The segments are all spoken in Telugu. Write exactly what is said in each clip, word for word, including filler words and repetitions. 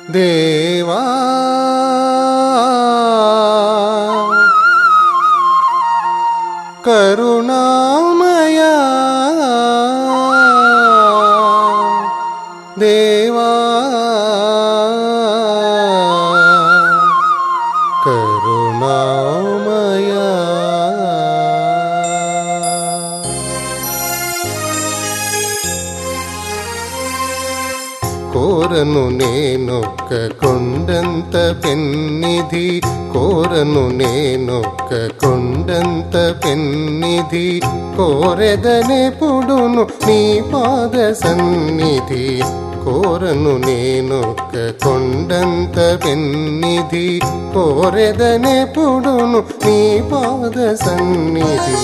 దేవా కరుణామయా దేవా కరుణామయా కోరను నేనొక్క కొండంత పెన్నిధి కోరను నేనొక్క కొండంత పెన్నిధి కోరెదనెప్పుడును నీ పాద సన్నిధి కోరను నేనొక్క కొండంత పెన్నిధి కోరెదనెప్పుడును నీ పాద సన్నిధి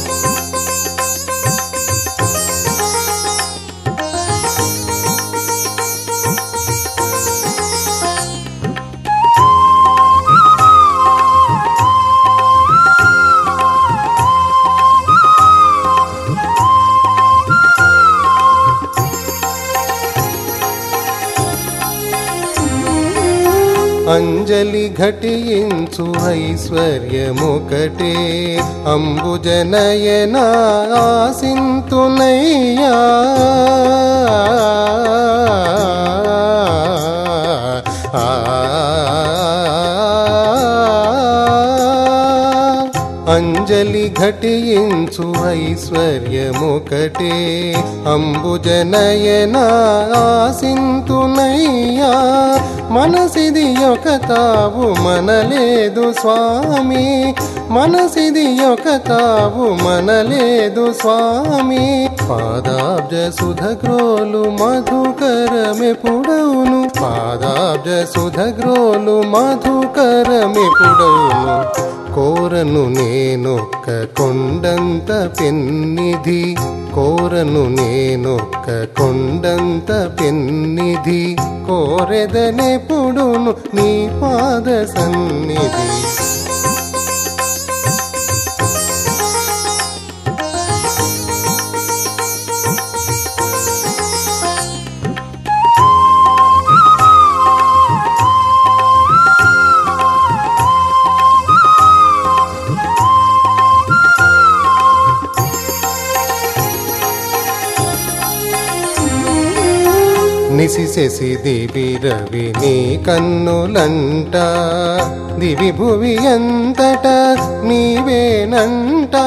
అంజలి ఘటించు ఐశ్వర్యముకటే అంబుజనయన ఆసింతునయ్యా అంజలి ఘటించు ఐశ్వర్యముకటే అంబుజనయన ఆసింతునయ్యా మనసిది ఒక తావు మనలేదు స్వామి మనసిది ఒక తావు మనలేదు స్వామి పాదాబ్జ సుధగ్రోలు మధుకరమెపుడవును పాదాబ్జ సుధగ్రోలు మధుకరమెపుడవును కోరను నేనొక్క కొండంత పెన్నిధి కోరను నేనొక్క కొండంత పెన్నిధి కోరెదనెప్పుడును నీ పాద సన్నిధి నిశిశసి దివి రవి నీ కన్నులంట దివి భువి అంతట నీవేనంట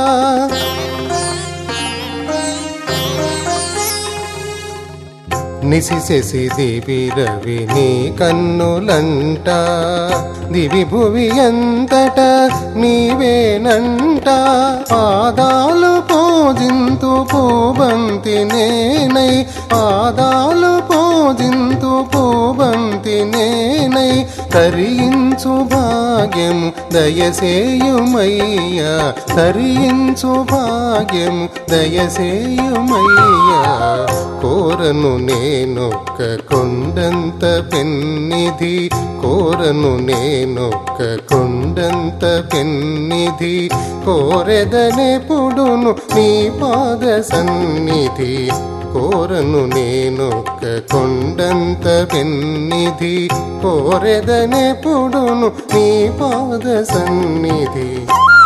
నిశిశసి దివి రవి నీ కన్నులంట దివి భువి అంతట నీవేనంట పాదాలు పూజింతు పూబంతి నేనై పాదాలు పూజింతు పూబంతి నేనై తరించు భాగ్యము దయసేయుమయ్యా తరించు భాగ్యము దయసేయుమయ్యా కోరను నేనొక్క కొండంత పెన్నిధి కోరను నేనొక్క కొండంత పెన్నిధి కోరెదనెప్పుడును నీ పాద సన్నిధి కోరను నేనొక్క కొండంత పెన్నిధి కోరెదనెప్పుడును నీ పాద సన్నిధి